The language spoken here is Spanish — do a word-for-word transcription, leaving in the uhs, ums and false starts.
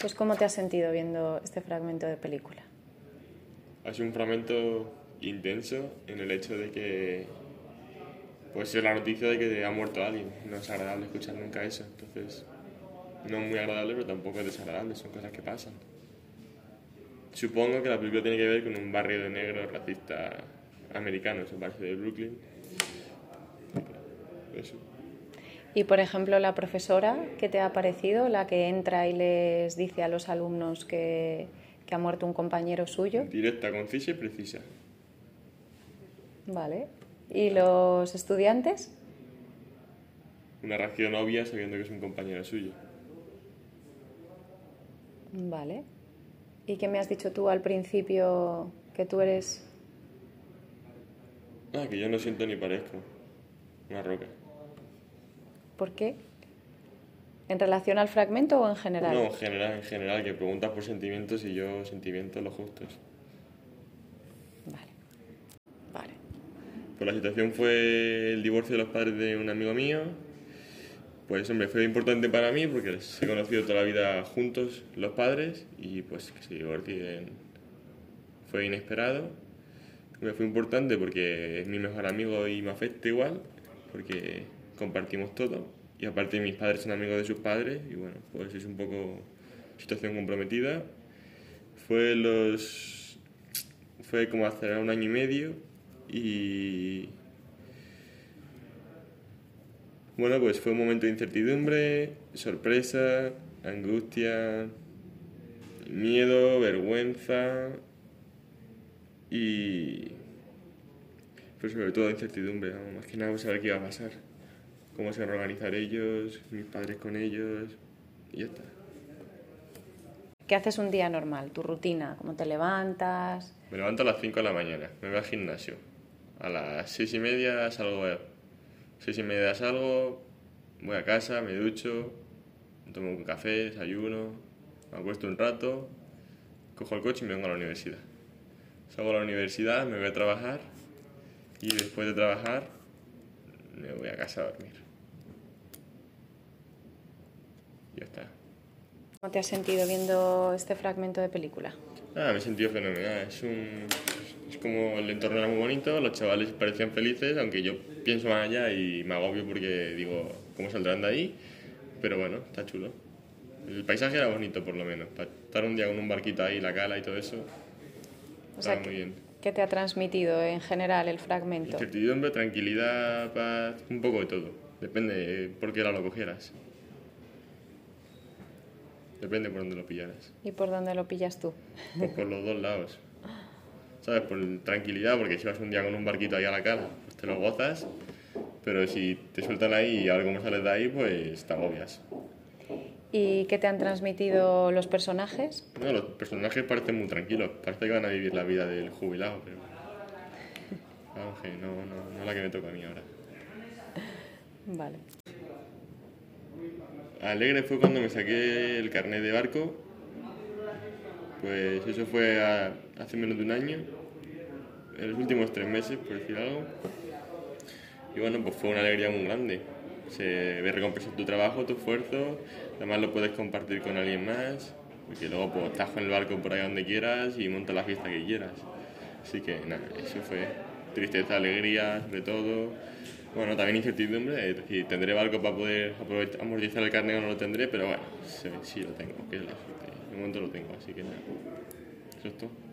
Pues ¿cómo te has sentido viendo este fragmento de película? Ha sido un fragmento intenso en el hecho de que, pues es la noticia de que ha muerto alguien. No es agradable escuchar nunca eso, entonces no es muy agradable, pero tampoco es desagradable, son cosas que pasan. Supongo que la película tiene que ver con un barrio de negros racistas americanos, el barrio de Brooklyn. Eso. Y, por ejemplo, la profesora, ¿qué te ha parecido? La que entra y les dice a los alumnos que, que ha muerto un compañero suyo. Directa, concisa y precisa. Vale. ¿Y los estudiantes? Una reacción obvia sabiendo que es un compañero suyo. Vale. ¿Y qué me has dicho tú al principio que tú eres? Ah, que yo no siento ni parezco una roca. ¿Por qué? ¿En relación al fragmento o en general? No, en general, en general, que preguntas por sentimientos y yo sentimientos los justos. Vale. Vale. Pues la situación fue el divorcio de los padres de un amigo mío. Pues hombre, fue importante para mí porque les he conocido toda la vida juntos los padres y pues que se divorcien fue inesperado. Me fue importante porque es mi mejor amigo y me afecta igual, porque compartimos todo. Y aparte mis padres son amigos de sus padres y bueno, pues es un poco situación comprometida. Fue los... fue como hace un año y medio y... bueno, pues fue un momento de incertidumbre, sorpresa, angustia, miedo, vergüenza y... pero sobre todo incertidumbre, ¿no? Más que nada saber qué iba a pasar, cómo se iban a organizar ellos, mis padres con ellos y ya está. ¿Qué haces un día normal? ¿Tu rutina? ¿Cómo te levantas? Me levanto a las cinco de la mañana, me voy al gimnasio. A las seis y media salgo, seis y media salgo, voy a casa, me ducho, me tomo un café, desayuno, me acuesto un rato, cojo el coche y me vengo a la universidad. Salgo a la universidad, me voy a trabajar y después de trabajar me voy a casa a dormir. Ya está. ¿Cómo te has sentido viendo este fragmento de película? Ah, me he sentido fenomenal. Es un... es como el entorno era muy bonito, los chavales parecían felices, aunque yo pienso más allá y me agobio porque digo, ¿cómo saldrán de ahí? Pero bueno, está chulo. El paisaje era bonito por lo menos. Para estar un día con un barquito ahí, la cala y todo eso, O sea, estaba muy bien. ¿qué te ha transmitido en general el fragmento? Incertidumbre, tranquilidad, paz, un poco de todo. Depende por qué lado lo cogieras. Depende por dónde lo pillaras. ¿Y por dónde lo pillas tú? Pues por los dos lados. ¿Sabes? Por tranquilidad, porque si vas un día con un barquito ahí a la cala, pues te lo gozas. Pero si te sueltan ahí y a ver cómo sales de ahí, pues te agobias. ¿Y qué te han transmitido los personajes? No, los personajes parecen muy tranquilos. Parece que van a vivir la vida del jubilado, pero... vamos, que no, no, no la que me toca a mí ahora. Vale. Alegre fue cuando me saqué el carnet de barco. Pues eso fue a, hace menos de un año. En los últimos tres meses, por decir algo. Y bueno, pues fue una alegría muy grande. Se ve recompensar tu trabajo, tu esfuerzo. Además lo puedes compartir con alguien más. Porque luego pues estás con el barco por ahí donde quieras y montas la fiesta que quieras. Así que nada, eso fue tristeza, alegría, sobre todo. Bueno, también incertidumbre, es decir, tendré barco para poder amortizar el carnet o no lo tendré, pero bueno, sí, sí lo tengo, que es la suerte. De momento lo tengo, así que nada, eso es todo.